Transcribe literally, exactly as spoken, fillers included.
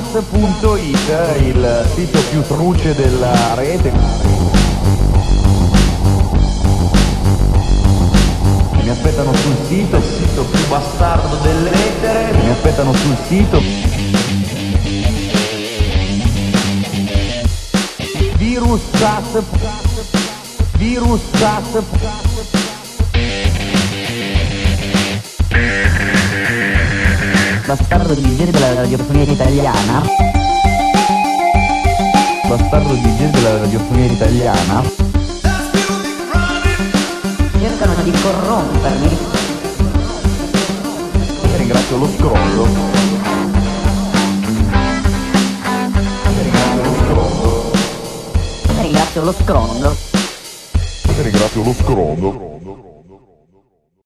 viruscast punto it, il sito più truce della rete. Mi aspettano sul sito, il sito più bastardo delle lettere. Mi aspettano sul sito. Viruscast. Viruscast. Bastardo di giri della radiofonia italiana. Bastardo di giri della radiofonia italiana. Cercano di corrompermi. Ringrazio lo scrollo. Ringrazio lo scrollo. Ringrazio lo scrondo. Ringrazio lo scrollo.